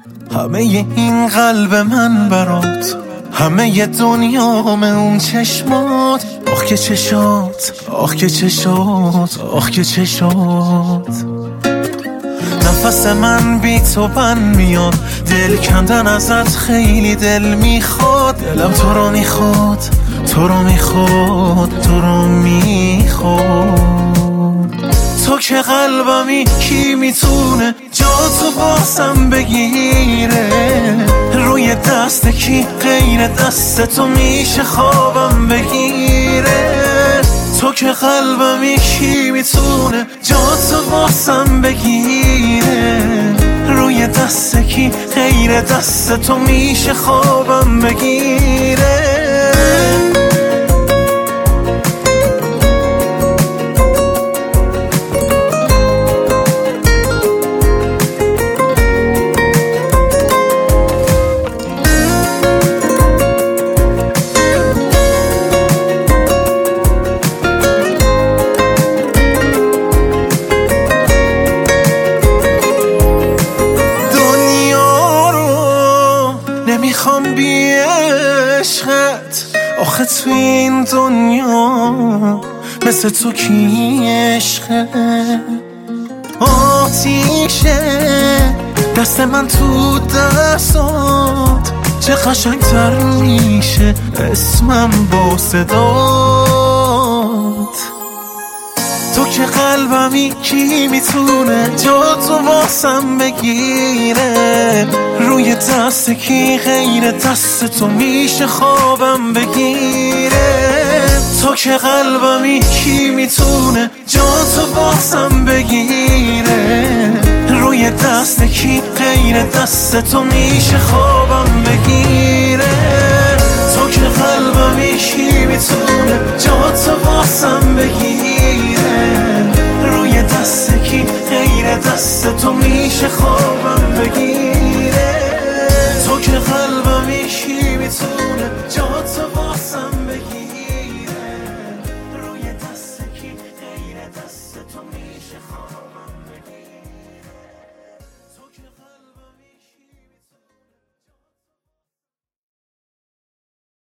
همه این قلب من برات، همه دنیام اون چشمات. آخ که چشات، آخ که چشات، آخ که چشات. نفس من بی تو بند میاد، دل کندن ازت خیلی دل میخواد. دلم تو رو میخواد، تو رو میخواد، تو رو میخواد. تو که قلبمی کی میتونه جا تو بازم بگیره؟ روی دست کی غیر دست تو میشه خوابم بگیره؟ تو که قلبمی کی میتونه جا تو بازم بگیره؟ روی دست کی غیر دست تو میشه خوابم بگیره؟ نمیخوام بی عشقت، آخه تو این دنیا مثل تو کی عشقه؟ آتیشه دست من تو دستات، چه قشنگتر میشه اسمم با صدات. تو که قلبمی کی میتونه جا تو واسم بگیره؟ روی دست کی غیر دست تو میشه خوابم بگیره؟ تو که قلبمی کی میتونه جا تو واسم بگیره؟ روی دست کی غیر دست تو میشه خوابم بگیره؟ تو که قلبمی کی میتونه جا